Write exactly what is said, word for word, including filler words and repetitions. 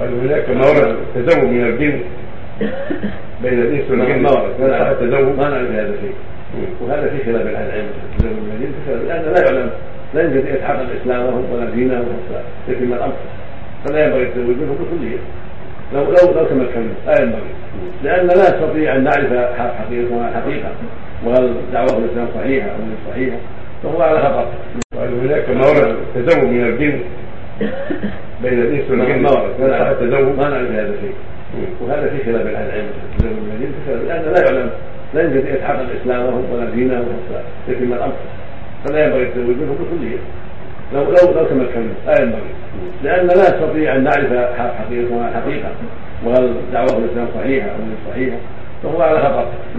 هناك موارد التزوج من الجن بين الانس والجن، صح التزوج؟ ما نعرف هذا الشيء، وهذا في خلاف اهل العلم التزوج من الجن، لان لا يعلم لا يمكن ان يتحقق اسلامهم ولا دينهم حتى يتم الامر، فلا ينبغي التزوج منهم بكليه لو لو لو تمكن، لا ينبغي، لان لا نستطيع ان نعرف حقيقتها الحقيقه وهل دعوه الاسلام صحيحه او غير صحيحه، فهو على خطر. هناك موارد التزوج من الجن بين الانس والجن، صح التزوج؟ ما نعرف هذا الشيء، وهذا في خلاف اهل العلم التزوج من الجن، لان لا يعلم لا يمكن ان يتحقق اسلامهم ولا دينهم حتى يتم الامر، فلا ينبغي التزوج منهم بكليه لو لو لو تمكن، لا ينبغي، لان لا نستطيع ان نعرف حقيقتها الحقيقه وهل دعوه الاسلام صحيحه او غير صحيحه، فهو على خطر.